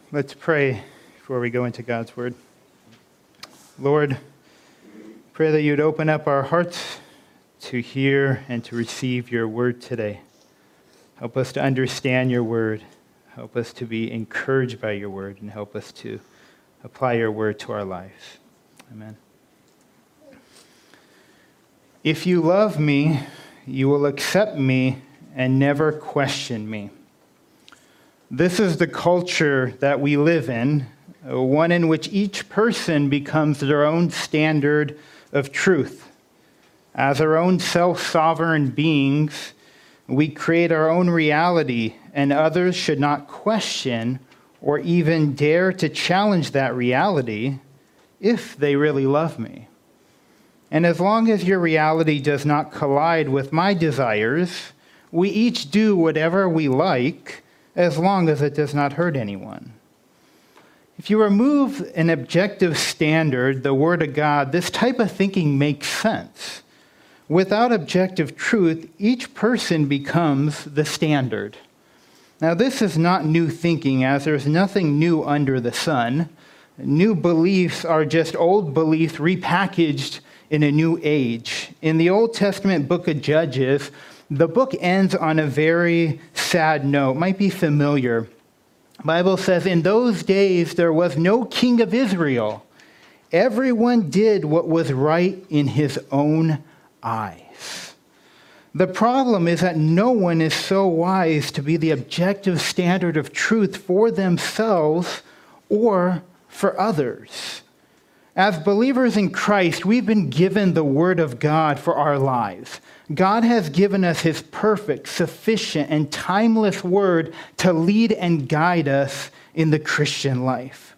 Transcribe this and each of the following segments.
Let's pray before we go into God's Word. Lord, pray that you'd open up our hearts to hear and to receive your Word today. Help us to understand your Word. Help us to be encouraged by your Word, and help us to apply your Word to our lives. Amen. If you love me, you will accept me and never question me. This is the culture that we live in, one in which each person becomes their own standard of truth. As our own self-sovereign beings, we create our own reality, and others should not question or even dare to challenge that reality if they really love me. And as long as your reality does not collide with my desires, we each do whatever we like, as long as it does not hurt anyone. If you remove an objective standard, the Word of God, this type of thinking makes sense. Without objective truth, each person becomes the standard. Now, this is not new thinking, as there's nothing new under the sun. New beliefs are just old beliefs repackaged in a new age. In the Old Testament book of Judges, the book ends on a very sad note. It might be familiar. The Bible says, "In those days there was no king of Israel. Everyone did what was right in his own eyes." The problem is that no one is so wise to be the objective standard of truth for themselves or for others. As believers in Christ, we've been given the Word of God for our lives. God has given us his perfect, sufficient, and timeless Word to lead and guide us in the Christian life.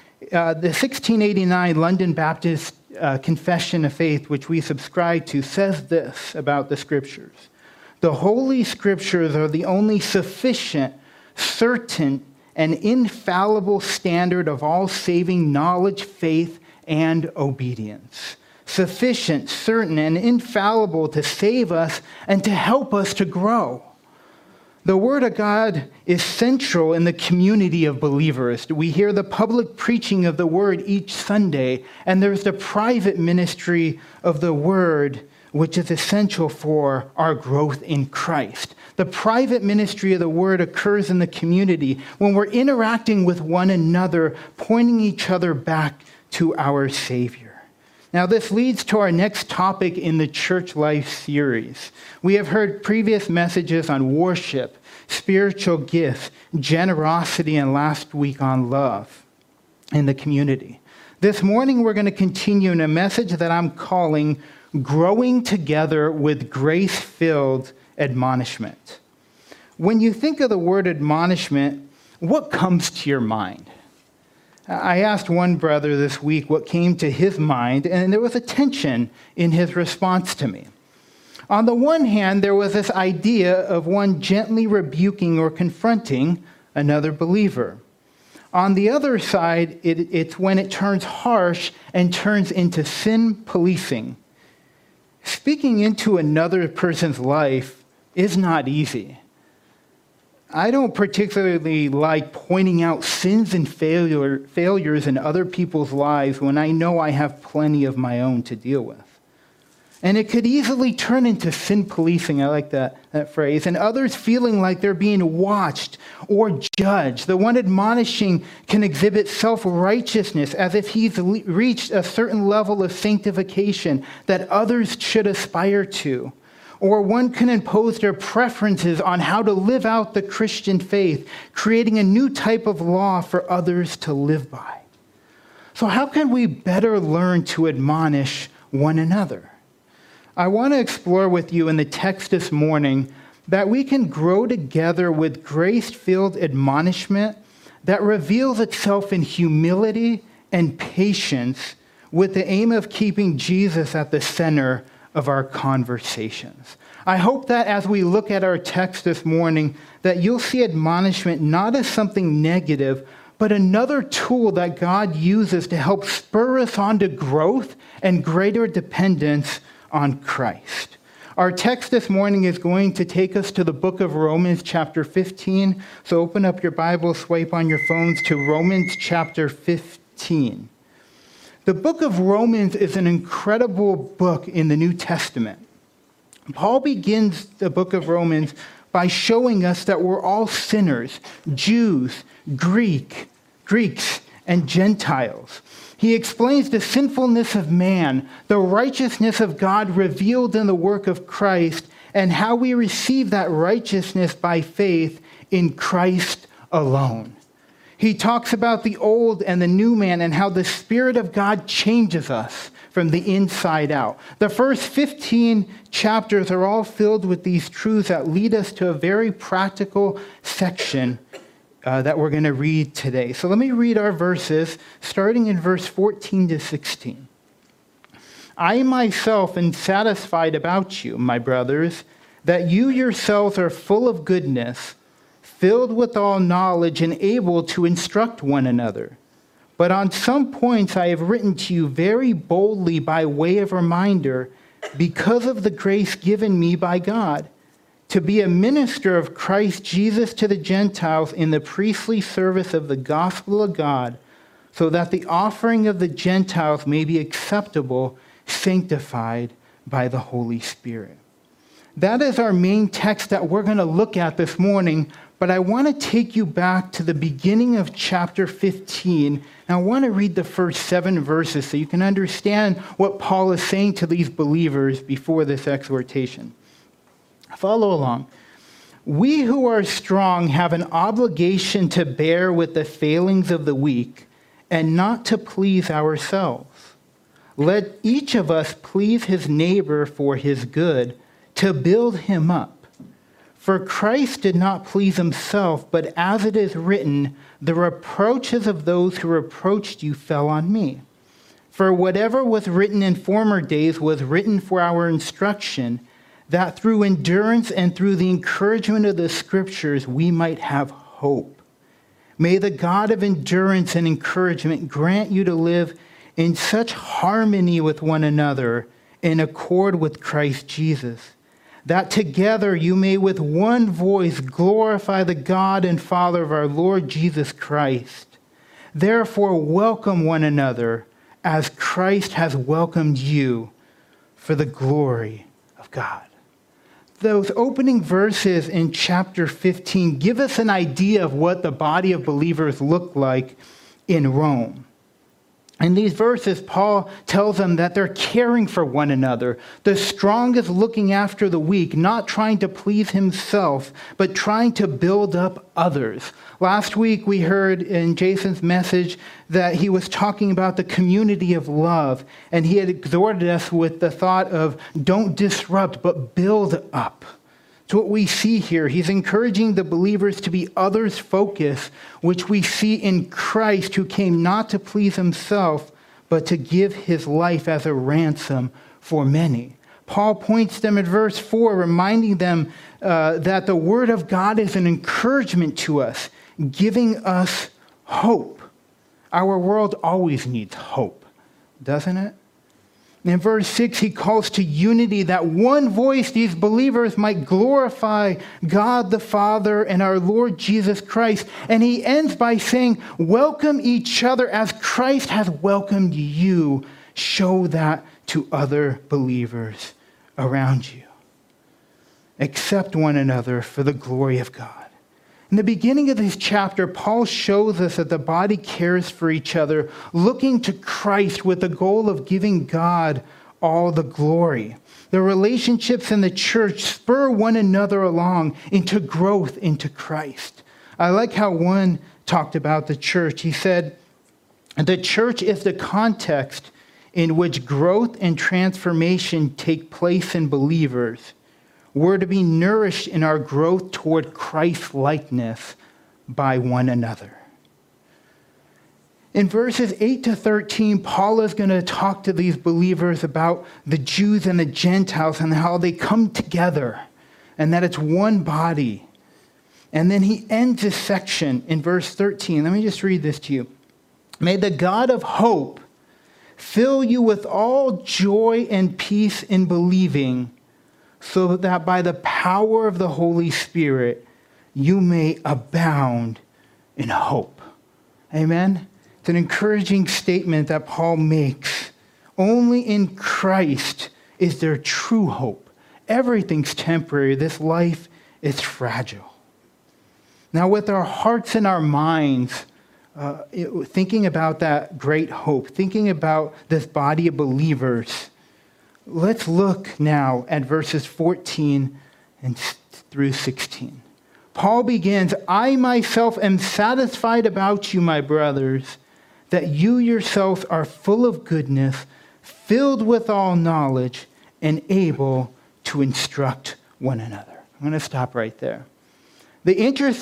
The 1689 London Baptist Confession of Faith, which we subscribe to, says this about the Scriptures: "The Holy Scriptures are the only sufficient, certain, and infallible standard of all saving knowledge, faith, and obedience. Sufficient, certain, and infallible to save us and to help us to grow." The Word of God is central in the community of believers. We hear the public preaching of the Word each Sunday, and there's the private ministry of the Word, which is essential for our growth in Christ. The private ministry of the Word occurs in the community when we're interacting with one another, pointing each other back to our Savior. Now, this leads to our next topic in the Church Life series. We have heard previous messages on worship, spiritual gifts, generosity, and last week on love in the community. This morning, we're going to continue in a message that I'm calling Growing Together with Grace-Filled Admonishment. When you think of the word admonishment, what comes to your mind? I asked one brother this week what came to his mind, and there was a tension in his response to me. On the one hand, there was this idea of one gently rebuking or confronting another believer. On the other side, it's when it turns harsh and turns into sin policing. Speaking into another person's life is not easy. I don't particularly like pointing out sins and failures in other people's lives when I know I have plenty of my own to deal with. And it could easily turn into sin policing, I like that phrase, and others feeling like they're being watched or judged. The one admonishing can exhibit self-righteousness as if he's reached a certain level of sanctification that others should aspire to. Or one can impose their preferences on how to live out the Christian faith, creating a new type of law for others to live by. So how can we better learn to admonish one another? I want to explore with you in the text this morning that we can grow together with grace-filled admonishment that reveals itself in humility and patience with the aim of keeping Jesus at the center of our conversations. I hope that as we look at our text this morning, that you'll see admonishment not as something negative, but another tool that God uses to help spur us on to growth and greater dependence on Christ. Our text this morning is going to take us to the book of Romans chapter 15. So open up your Bible, swipe on your phones to Romans chapter 15. The book of Romans is an incredible book in the New Testament. Paul begins the book of Romans by showing us that we're all sinners, Jews, Greeks, and Gentiles. He explains the sinfulness of man, the righteousness of God revealed in the work of Christ, and how we receive that righteousness by faith in Christ alone. He talks about the old and the new man and how the Spirit of God changes us from the inside out. The first 15 chapters are all filled with these truths that lead us to a very practical section that we're going to read today. So let me read our verses, starting in verse 14 to 16. I myself am satisfied about you, my brothers, that you yourselves are full of goodness, filled with all knowledge, and able to instruct one another. But on some points I have written to you very boldly by way of reminder, because of the grace given me by God, to be a minister of Christ Jesus to the Gentiles in the priestly service of the gospel of God, so that the offering of the Gentiles may be acceptable, sanctified by the Holy Spirit. That is our main text that we're going to look at this morning, but I want to take you back to the beginning of chapter 15, and I want to read the first 7 verses so you can understand what Paul is saying to these believers before this exhortation. Follow along. We who are strong have an obligation to bear with the failings of the weak and not to please ourselves. Let each of us please his neighbor for his good, to build him up. For Christ did not please himself, but as it is written, the reproaches of those who reproached you fell on me. For whatever was written in former days was written for our instruction, that through endurance and through the encouragement of the Scriptures we might have hope. May the God of endurance and encouragement grant you to live in such harmony with one another in accord with Christ Jesus, that together you may with one voice glorify the God and Father of our Lord Jesus Christ. Therefore welcome one another as Christ has welcomed you for the glory of God. Those opening verses in chapter 15 give us an idea of what the body of believers looked like in Rome. In these verses, Paul tells them that they're caring for one another. The strong is looking after the weak, not trying to please himself, but trying to build up others. Last week, we heard in Jason's message that he was talking about the community of love, and he had exhorted us with the thought of don't disrupt, but build up. So what we see here, he's encouraging the believers to be others-focused, which we see in Christ, who came not to please himself, but to give his life as a ransom for many. Paul points them in verse 4, reminding them that the word of God is an encouragement to us, giving us hope. Our world always needs hope, doesn't it? In verse 6, he calls to unity, that one voice these believers might glorify God the Father and our Lord Jesus Christ. And he ends by saying, welcome each other as Christ has welcomed you. Show that to other believers around you. Accept one another for the glory of God. In the beginning of this chapter, Paul shows us that the body cares for each other, looking to Christ with the goal of giving God all the glory. The relationships in the church spur one another along into growth into Christ. I like how one talked about the church. He said, the church is the context in which growth and transformation take place in believers. We're to be nourished in our growth toward Christ-likeness by one another. In verses 8 to 13, Paul is going to talk to these believers about the Jews and the Gentiles and how they come together and that it's one body. And then he ends this section in verse 13. Let me just read this to you. May the God of hope fill you with all joy and peace in believing, so that by the power of the Holy Spirit you may abound in hope. Amen? It's an encouraging statement that Paul makes. Only in Christ is there true hope. Everything's temporary. This life is fragile. Now, with our hearts and our minds, thinking about that great hope, thinking about this body of believers, let's look now at verses 14 and through 16. Paul begins, I myself am satisfied about you, my brothers, that you yourselves are full of goodness, filled with all knowledge, and able to instruct one another. I'm going to stop right there. The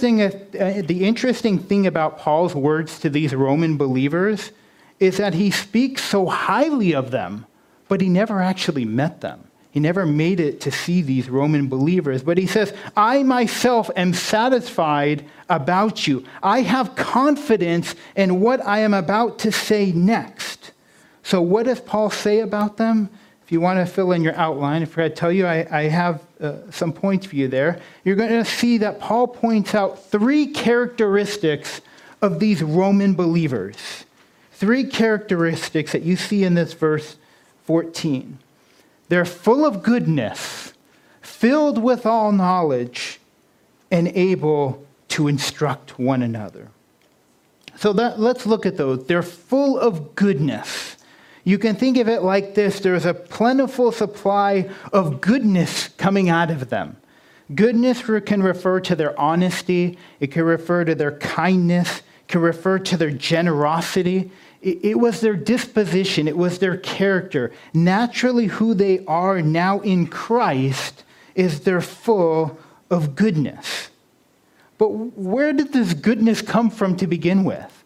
interesting thing about Paul's words to these Roman believers is that he speaks so highly of them, but he never actually met them. He never made it to see these Roman believers. But he says, I myself am satisfied about you. I have confidence in what I am about to say next. So what does Paul say about them? If you want to fill in your outline, if I tell you I have some points for you there, you're going to see that Paul points out three characteristics of these Roman believers. Three characteristics that you see in this verse 14. They're full of goodness, filled with all knowledge, and able to instruct one another. So let's look at those. They're full of goodness. You can think of it like this. There's a plentiful supply of goodness coming out of them. Goodness can refer to their honesty. It can refer to their kindness. It can refer to their generosity. It was their disposition. It was their character. Naturally, who they are now in Christ is they're full of goodness. But where did this goodness come from to begin with?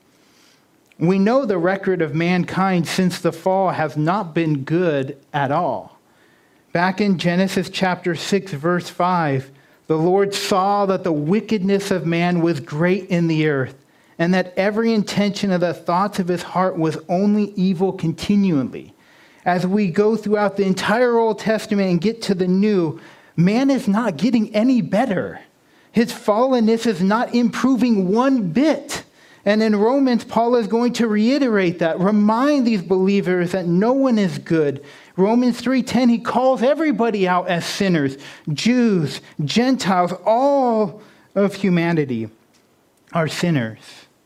We know the record of mankind since the fall has not been good at all. Back in Genesis chapter 6, verse 5, the Lord saw that the wickedness of man was great in the earth, and that every intention of the thoughts of his heart was only evil continually. As we go throughout the entire Old Testament and get to the New, man is not getting any better. His fallenness is not improving one bit. And in Romans, Paul is going to reiterate that, remind these believers that no one is good. Romans 3:10, he calls everybody out as sinners, Jews, Gentiles, all of humanity are sinners.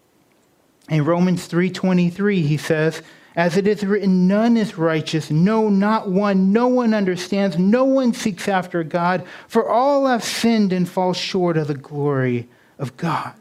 In Romans 3:23, he says, as it is written, none is righteous, no, not one. No one understands, no one seeks after God, for all have sinned and fall short of the glory of God.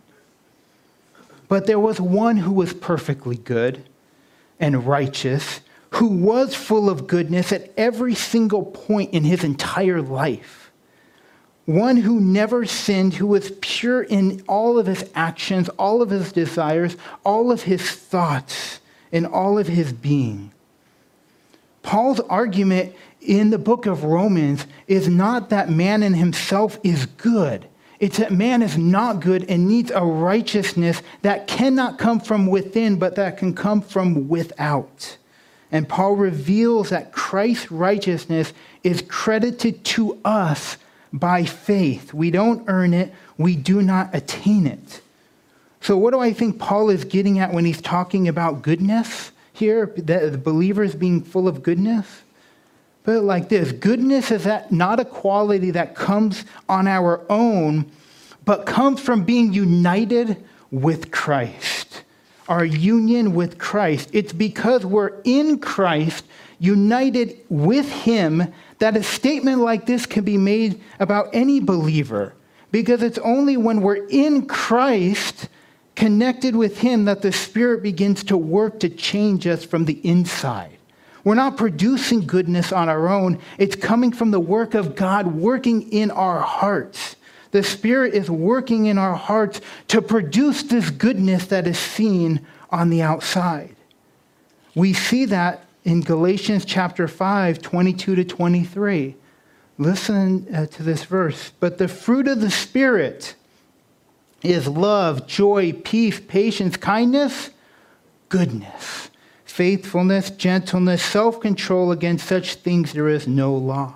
But there was one who was perfectly good and righteous, who was full of goodness at every single point in his entire life. One who never sinned, who was pure in all of his actions, all of his desires, all of his thoughts, and all of his being. Paul's argument in the book of Romans is not that man in himself is good. It's that man is not good and needs a righteousness that cannot come from within, but that can come from without. And Paul reveals that Christ's righteousness is credited to us by faith. We don't earn it. We do not attain it. So what do I think Paul is getting at when he's talking about goodness here, the believers being full of goodness? Put it like this. Goodness is that not a quality that comes on our own, but comes from being united with Christ. Our union with Christ. It's because we're in Christ, united with him, that a statement like this can be made about any believer. Because it's only when we're in Christ, connected with him, that the Spirit begins to work to change us from the inside. We're not producing goodness on our own. It's coming from the work of God working in our hearts. The Spirit is working in our hearts to produce this goodness that is seen on the outside. We see that in Galatians chapter 5, 22 to 23. Listen to this verse. But the fruit of the Spirit is love, joy, peace, patience, kindness, goodness, faithfulness, gentleness, self-control. Against such things there is no law.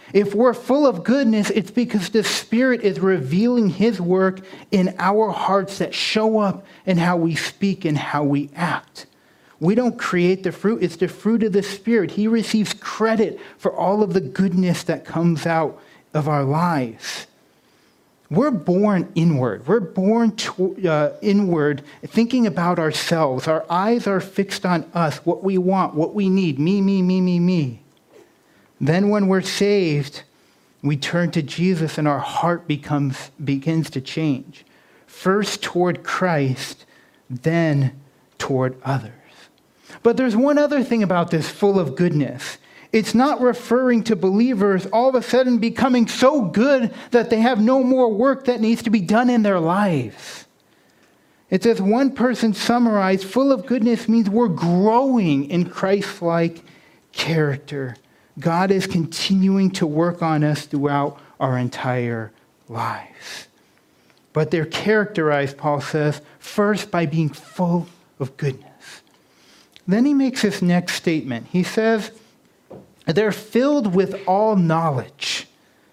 If we're full of goodness, it's because the Spirit is revealing his work in our hearts that show up in how we speak and how we act. We don't create the fruit. It's the fruit of the Spirit. He receives credit for all of the goodness that comes out of our lives. We're born inward. We're born inward, thinking about ourselves. Our eyes are fixed on us, what we want, what we need. Me, me, me, me, me. Then when we're saved, we turn to Jesus and our heart begins to change. First toward Christ, then toward others. But there's one other thing about this full of goodness. It's not referring to believers all of a sudden becoming so good that they have no more work that needs to be done in their lives. It's as one person summarized, full of goodness means we're growing in Christ-like character. God is continuing to work on us throughout our entire lives. But they're characterized, Paul says, first by being full of goodness. Then he makes this next statement. He says, they're filled with all knowledge.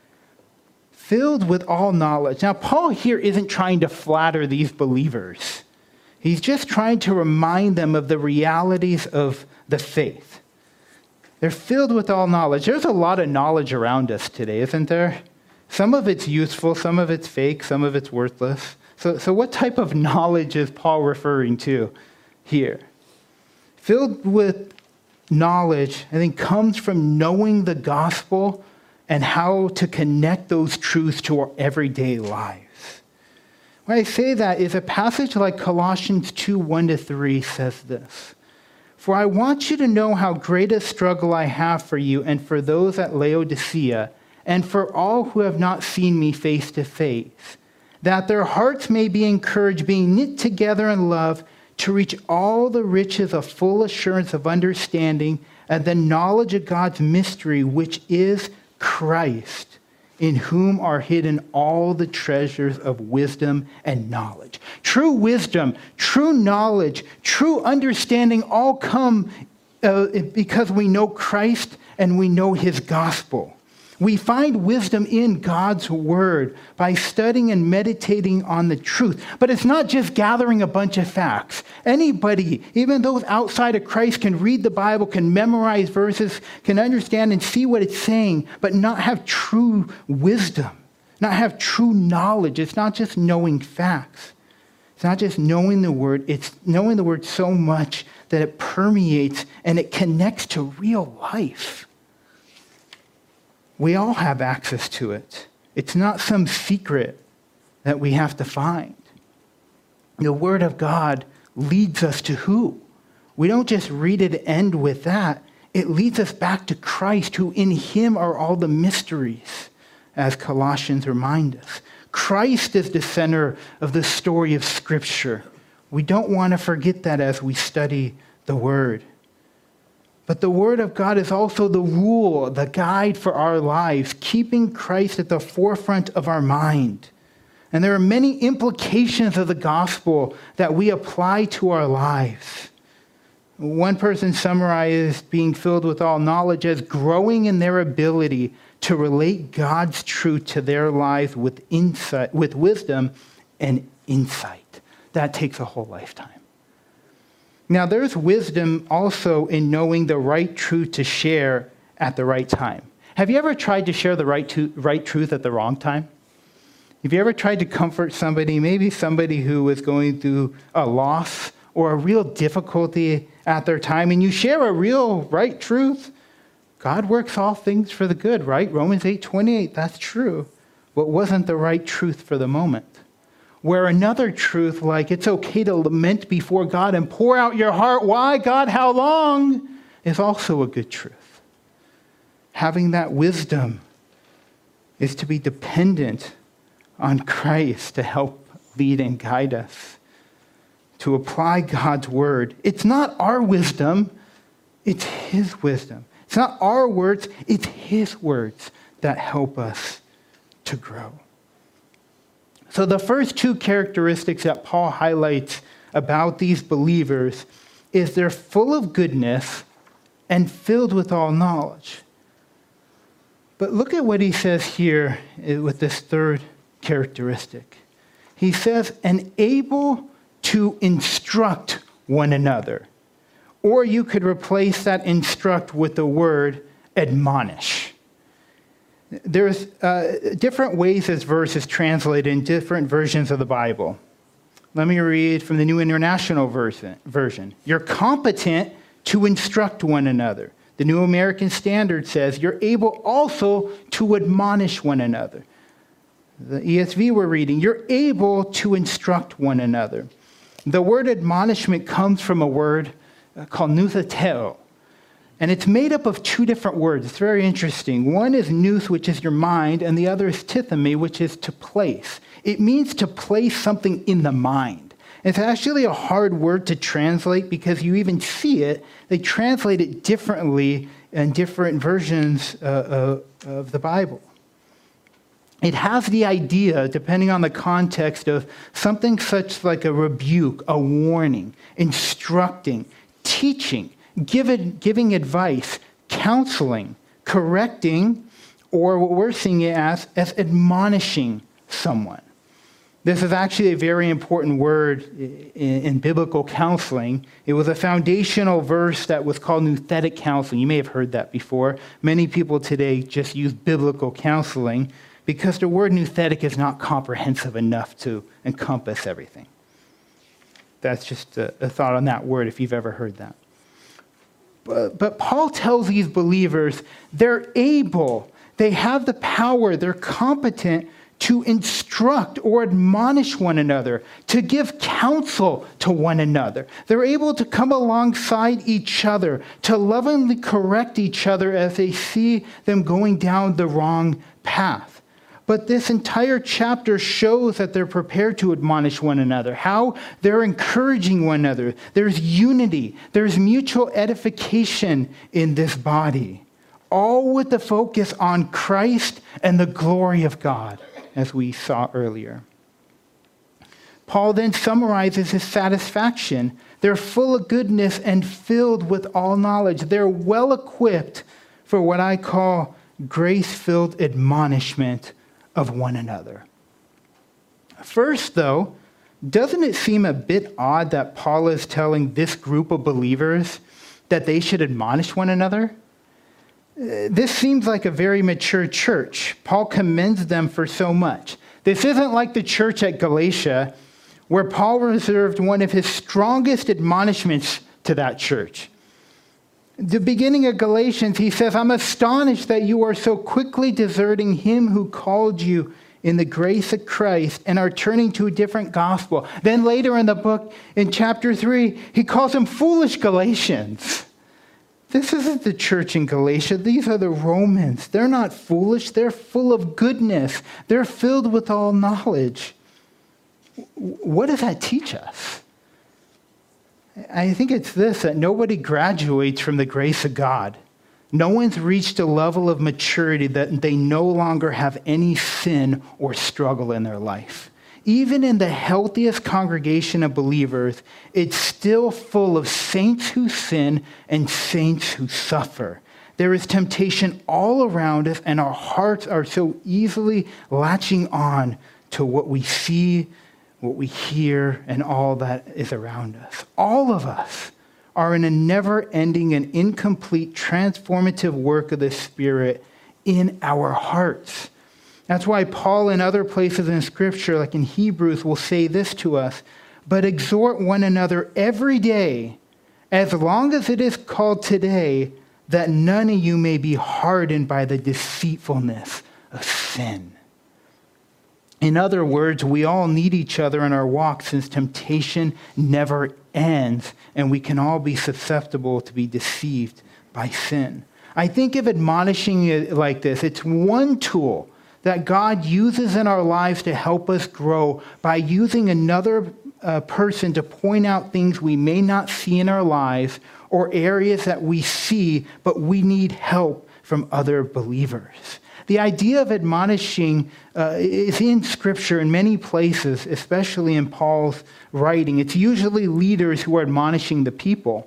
Filled with all knowledge. Now, Paul here isn't trying to flatter these believers. He's just trying to remind them of the realities of the faith. They're filled with all knowledge. There's a lot of knowledge around us today, isn't there? Some of it's useful, some of it's fake, some of it's worthless. So what type of knowledge is Paul referring to here? Filled with knowledge, I think, comes from knowing the gospel and how to connect those truths to our everyday lives. When I say that is a passage like Colossians 2, 1-3 says this. For I want you to know how great a struggle I have for you and for those at Laodicea and for all who have not seen me face to face, that their hearts may be encouraged, being knit together in love, to reach all the riches of full assurance of understanding and the knowledge of God's mystery, which is Christ, in whom are hidden all the treasures of wisdom and knowledge. True wisdom, true knowledge, true understanding all come because we know Christ and we know his gospel. We find wisdom in God's word by studying and meditating on the truth. But it's not just gathering a bunch of facts. Anybody, even those outside of Christ, can read the Bible, can memorize verses, can understand and see what it's saying, but not have true wisdom, not have true knowledge. It's not just knowing facts. It's not just knowing the word. It's knowing the word so much that it permeates and it connects to real life. We all have access to it. It's not some secret that we have to find. The Word of God leads us to who? We don't just read it and end with that. It leads us back to Christ, who in him are all the mysteries, as Colossians remind us. Christ is the center of the story of Scripture. We don't want to forget that as we study the Word. But the Word of God is also the rule, the guide for our lives, keeping Christ at the forefront of our mind. And there are many implications of the gospel that we apply to our lives. One person summarized being filled with all knowledge as growing in their ability to relate God's truth to their lives with insight, with wisdom and insight. That takes a whole lifetime. Now, there's wisdom also in knowing the right truth to share at the right time. Have you ever tried to share the right truth at the wrong time? Have you ever tried to comfort somebody, maybe somebody who was going through a loss or a real difficulty at their time, and you share a real right truth? God works all things for the good, right? Romans 8:28, that's true. But wasn't the right truth for the moment. Where another truth, like it's okay to lament before God and pour out your heart, why, God, how long, is also a good truth. Having that wisdom is to be dependent on Christ to help lead and guide us, to apply God's word. It's not our wisdom, it's his wisdom. It's not our words, it's his words that help us to grow. So the first two characteristics that Paul highlights about these believers is they're full of goodness and filled with all knowledge. But look at what he says here with this third characteristic. He says, and able to instruct one another. Or you could replace that instruct with the word admonish. There's different ways this verse is translated in different versions of the Bible. Let me read from the New International Version. You're competent to instruct one another. The New American Standard says you're able also to admonish one another. The ESV we're reading, you're able to instruct one another. The word admonishment comes from a word called noutheteo. And it's made up of two different words. It's very interesting. One is nous, which is your mind, and the other is tithemi, which is to place. It means to place something in the mind. It's actually a hard word to translate because you even see it. They translate it differently in different versions of the Bible. It has the idea, depending on the context, of something such like a rebuke, a warning, instructing, teaching, giving advice, counseling, correcting, or what we're seeing it as admonishing someone. This is actually a very important word in biblical counseling. It was a foundational verse that was called nouthetic counseling. You may have heard that before. Many people today just use biblical counseling because the word nouthetic is not comprehensive enough to encompass everything. That's just a thought on that word if you've ever heard that. But Paul tells these believers they're able, they have the power, they're competent to instruct or admonish one another, to give counsel to one another. They're able to come alongside each other, to lovingly correct each other as they see them going down the wrong path. But this entire chapter shows that they're prepared to admonish one another, how they're encouraging one another. There's unity, there's mutual edification in this body, all with the focus on Christ and the glory of God, as we saw earlier. Paul then summarizes his satisfaction. They're full of goodness and filled with all knowledge. They're well equipped for what I call grace-filled admonishment of one another. First, though, doesn't it seem a bit odd that Paul is telling this group of believers that they should admonish one another? This seems like a very mature church. Paul commends them for so much. This isn't like the church at Galatia, where Paul reserved one of his strongest admonishments to that church. The beginning of Galatians, he says, I'm astonished that you are so quickly deserting him who called you in the grace of Christ and are turning to a different gospel. Then later in the book, in chapter 3, he calls them foolish Galatians. This isn't the church in Galatia. These are the Romans. They're not foolish. They're full of goodness. They're filled with all knowledge. What does that teach us? I think it's this, that nobody graduates from the grace of God. No one's reached a level of maturity that they no longer have any sin or struggle in their life. Even in the healthiest congregation of believers, it's still full of saints who sin and saints who suffer. There is temptation all around us, and our hearts are so easily latching on to what we see, what we hear, and all that is around us. All of us are in a never-ending and incomplete transformative work of the Spirit in our hearts. That's why Paul in other places in Scripture, like in Hebrews, will say this to us, but exhort one another every day, as long as it is called today, that none of you may be hardened by the deceitfulness of sin. In other words, we all need each other in our walk since temptation never ends and we can all be susceptible to be deceived by sin. I think of admonishing it like this. It's one tool that God uses in our lives to help us grow by using another person to point out things we may not see in our lives or areas that we see, but we need help from other believers. The idea of admonishing is in Scripture in many places, especially in Paul's writing. It's usually leaders who are admonishing the people.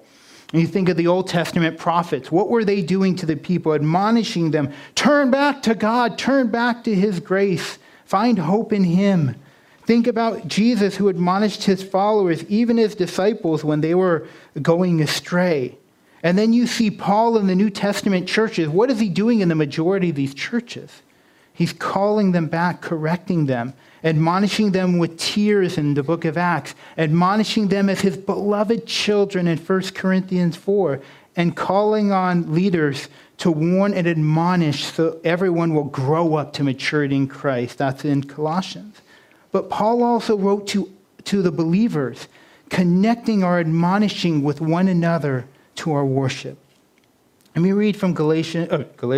And you think of the Old Testament prophets. What were they doing to the people? Admonishing them, turn back to God, turn back to his grace, find hope in him. Think about Jesus, who admonished his followers, even his disciples, when they were going astray. And then you see Paul in the New Testament churches. What is he doing in the majority of these churches? He's calling them back, correcting them, admonishing them with tears in the book of Acts, admonishing them as his beloved children in 1 Corinthians 4, and calling on leaders to warn and admonish so everyone will grow up to maturity in Christ. That's in Colossians. But Paul also wrote to the believers, connecting or admonishing with one another to our worship. Let me read from Colossians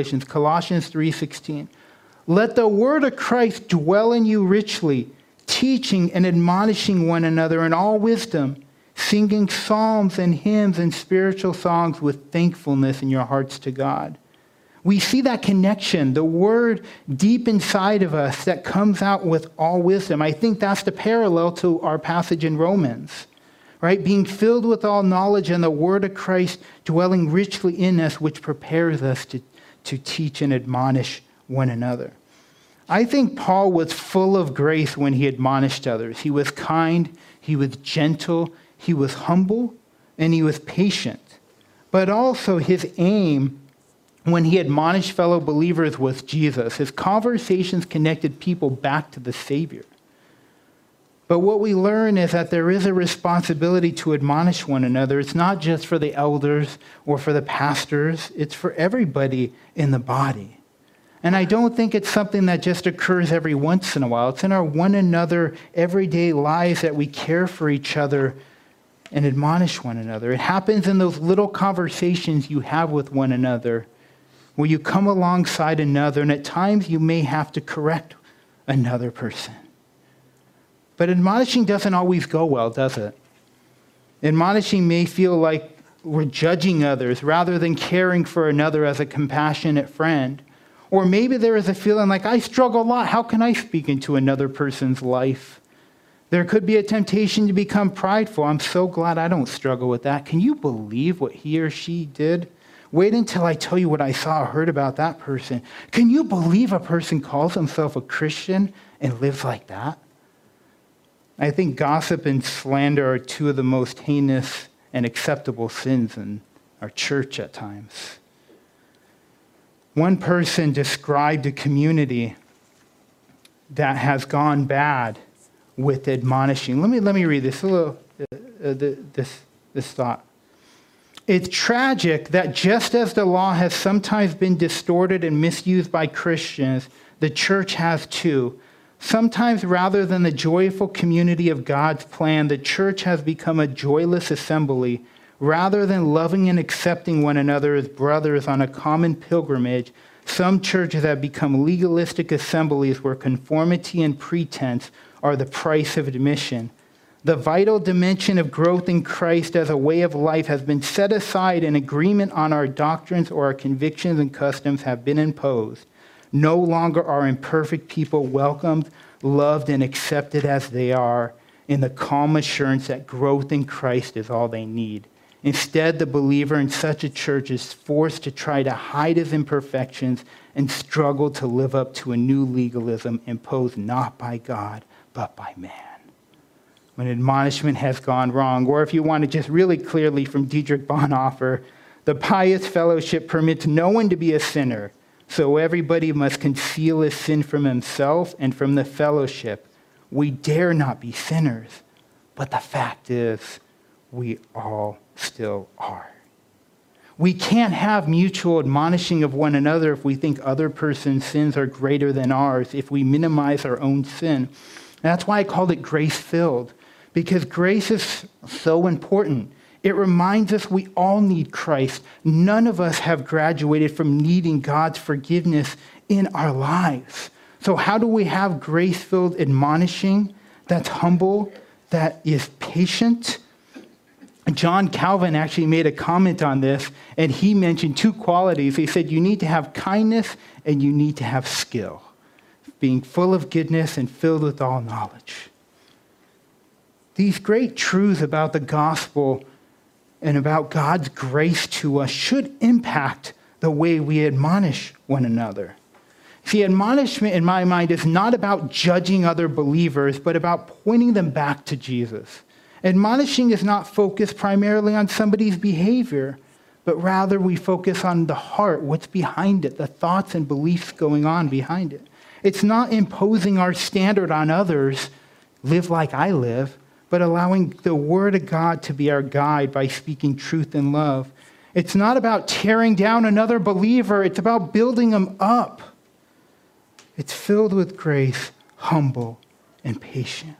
3:16. Let the word of Christ dwell in you richly, teaching and admonishing one another in all wisdom, singing psalms and hymns and spiritual songs with thankfulness in your hearts to God. We see that connection, the word deep inside of us that comes out with all wisdom. I think that's the parallel to our passage in Romans, right? Being filled with all knowledge and the word of Christ dwelling richly in us, which prepares us to teach and admonish one another. I think Paul was full of grace when he admonished others. He was kind, he was gentle, he was humble, and he was patient. But also his aim when he admonished fellow believers was Jesus. His conversations connected people back to the Savior. But what we learn is that there is a responsibility to admonish one another. It's not just for the elders or for the pastors. It's for everybody in the body. And I don't think it's something that just occurs every once in a while. It's in our one another everyday lives that we care for each other and admonish one another. It happens in those little conversations you have with one another, where you come alongside another, and at times you may have to correct another person. But admonishing doesn't always go well, does it? Admonishing may feel like we're judging others rather than caring for another as a compassionate friend. Or maybe there is a feeling like, I struggle a lot. How can I speak into another person's life? There could be a temptation to become prideful. I'm so glad I don't struggle with that. Can you believe what he or she did? Wait until I tell you what I saw or heard about that person. Can you believe a person calls himself a Christian and lives like that? I think gossip and slander are two of the most heinous and acceptable sins in our church at times. One person described a community that has gone bad with admonishing. Let me read this this thought. It's tragic that just as the law has sometimes been distorted and misused by Christians, the church has too. Sometimes rather than the joyful community of God's plan, the church has become a joyless assembly. Rather than loving and accepting one another as brothers on a common pilgrimage, some churches have become legalistic assemblies where conformity and pretense are the price of admission. The vital dimension of growth in Christ as a way of life has been set aside, and agreement on our doctrines or our convictions and customs have been imposed. No longer are imperfect people welcomed, loved, and accepted as they are, in the calm assurance that growth in Christ is all they need. Instead, the believer in such a church is forced to try to hide his imperfections and struggle to live up to a new legalism imposed not by God, but by man. When admonishment has gone wrong, or if you want to just really clearly from Dietrich Bonhoeffer, the pious fellowship permits no one to be a sinner, so everybody must conceal his sin from himself and from the fellowship. We dare not be sinners, but the fact is, we all still are. We can't have mutual admonishing of one another if we think other person's sins are greater than ours, if we minimize our own sin. And that's why I called it grace-filled, because grace is so important. It reminds us we all need Christ. None of us have graduated from needing God's forgiveness in our lives. So how do we have grace-filled admonishing that's humble, that is patient? John Calvin actually made a comment on this, and he mentioned two qualities. He said you need to have kindness and you need to have skill, being full of goodness and filled with all knowledge. These great truths about the gospel and about God's grace to us should impact the way we admonish one another. See, admonishment in my mind is not about judging other believers, but about pointing them back to Jesus. Admonishing is not focused primarily on somebody's behavior, but rather we focus on the heart, what's behind it, the thoughts and beliefs going on behind it. It's not imposing our standard on others, live like I live, but allowing the Word of God to be our guide by speaking truth in love. It's not about tearing down another believer, it's about building them up. It's filled with grace, humble, and patient.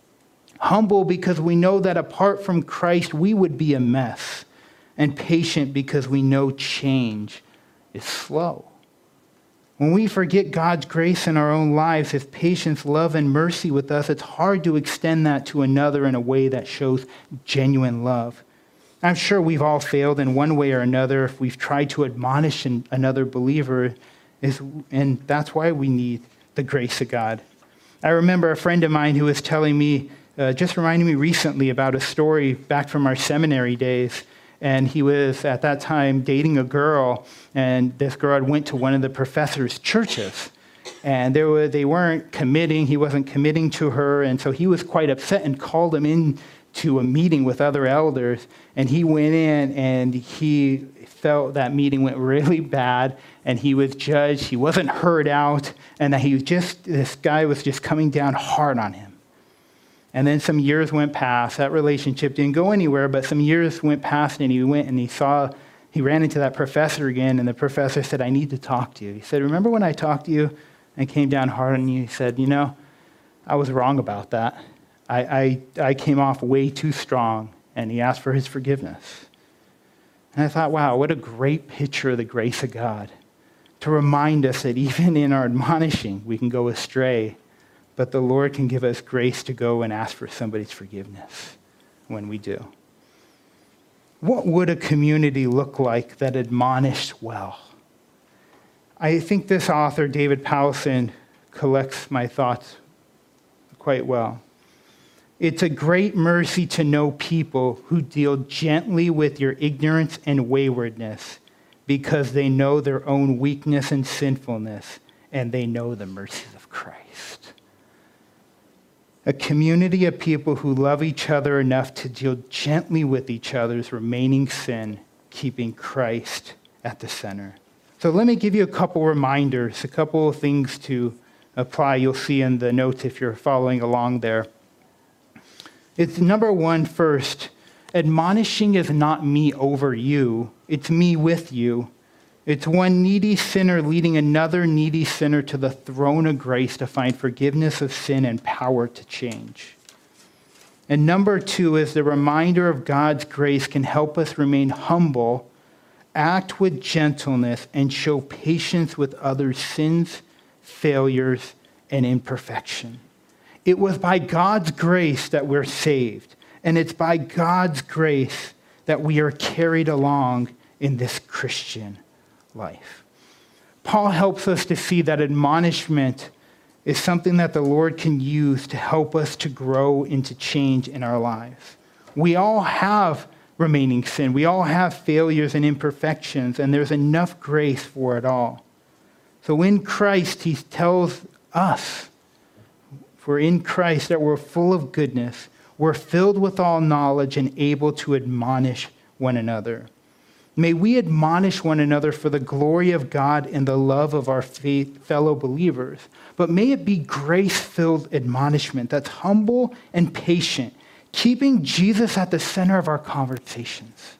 Humble because we know that apart from Christ, we would be a mess. And patient because we know change is slow. When we forget God's grace in our own lives, His patience, love, and mercy with us, it's hard to extend that to another in a way that shows genuine love. I'm sure we've all failed in one way or another if we've tried to admonish another believer, and that's why we need the grace of God. I remember a friend of mine who was telling me, just reminding me recently about a story back from our seminary days. And he was, at that time, dating a girl, and this girl had went to one of the professor's churches. And they weren't committing, he wasn't committing to her, and so he was quite upset and called him in to a meeting with other elders. And he went in, and he felt that meeting went really bad, and he was judged, he wasn't heard out, and that this guy was just coming down hard on him. And then some years went past. That relationship didn't go anywhere, but some years went past, and he went and he ran into that professor again, and the professor said, I need to talk to you. He said, remember when I talked to you and came down hard on you? He said, I was wrong about that. I came off way too strong, and he asked for his forgiveness. And I thought, wow, what a great picture of the grace of God to remind us that even in our admonishing, we can go astray. But the Lord can give us grace to go and ask for somebody's forgiveness when we do. What would a community look like that admonished well? I think this author, David Powlison, collects my thoughts quite well. It's a great mercy to know people who deal gently with your ignorance and waywardness because they know their own weakness and sinfulness, and they know the mercies of Christ. A community of people who love each other enough to deal gently with each other's remaining sin, keeping Christ at the center. So let me give you a couple reminders, a couple of things to apply. You'll see in the notes if you're following along there. It's number one first, admonishing is not me over you, it's me with you. It's one needy sinner leading another needy sinner to the throne of grace to find forgiveness of sin and power to change. And number two is the reminder of God's grace can help us remain humble, act with gentleness, and show patience with others' sins, failures, and imperfection. It was by God's grace that we're saved, and it's by God's grace that we are carried along in this Christian life. Paul helps us to see that admonishment is something that the Lord can use to help us to grow into change in our lives. We all have remaining sin. We all have failures and imperfections, and there's enough grace for it all. So in Christ, he tells us, if we're in Christ, that we're full of goodness, we're filled with all knowledge and able to admonish one another. May we admonish one another for the glory of God and the love of our fellow believers. But may it be grace-filled admonishment that's humble and patient, keeping Jesus at the center of our conversations.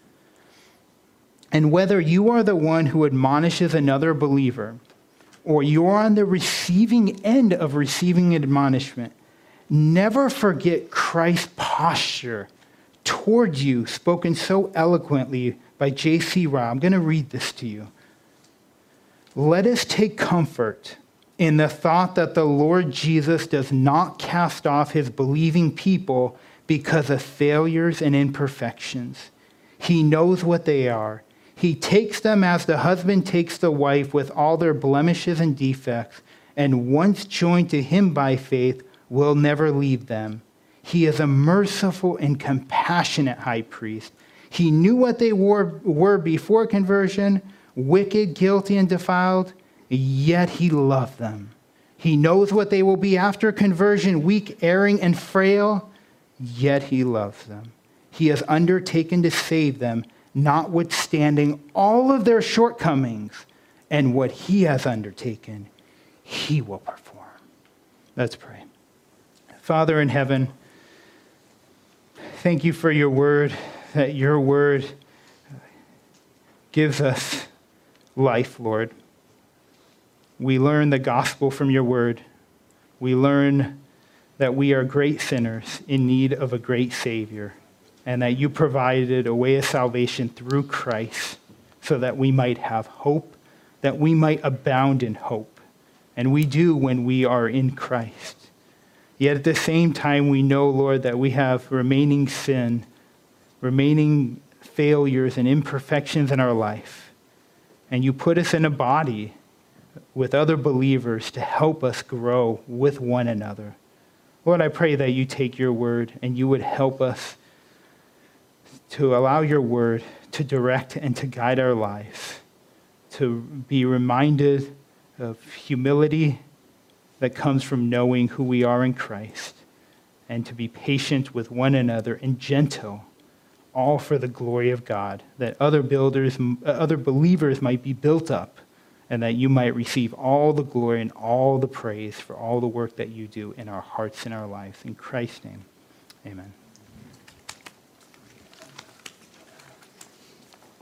And whether you are the one who admonishes another believer or you're on the receiving end of receiving admonishment, never forget Christ's posture toward you, spoken so eloquently by J.C. Ryle. I'm going to read this to you. Let us take comfort in the thought that the Lord Jesus does not cast off his believing people because of failures and imperfections. He knows what they are. He takes them as the husband takes the wife with all their blemishes and defects, and once joined to him by faith, will never leave them. He is a merciful and compassionate high priest. He knew what they were before conversion, wicked, guilty, and defiled, yet he loved them. He knows what they will be after conversion, weak, erring, and frail, yet he loves them. He has undertaken to save them, notwithstanding all of their shortcomings, and what he has undertaken, he will perform. Let's pray. Father in heaven, thank you for your word, that your word gives us life, Lord. We learn the gospel from your word. We learn that we are great sinners in need of a great Savior, and that you provided a way of salvation through Christ so that we might have hope, that we might abound in hope. And we do when we are in Christ. Yet at the same time, we know, Lord, that we have remaining sin, remaining failures and imperfections in our life. And you put us in a body with other believers to help us grow with one another. Lord, I pray that you take your word and you would help us to allow your word to direct and to guide our lives, to be reminded of humility that comes from knowing who we are in Christ, and to be patient with one another and gentle, all for the glory of God, that other believers might be built up, and that you might receive all the glory and all the praise for all the work that you do in our hearts and our lives. In Christ's name, amen.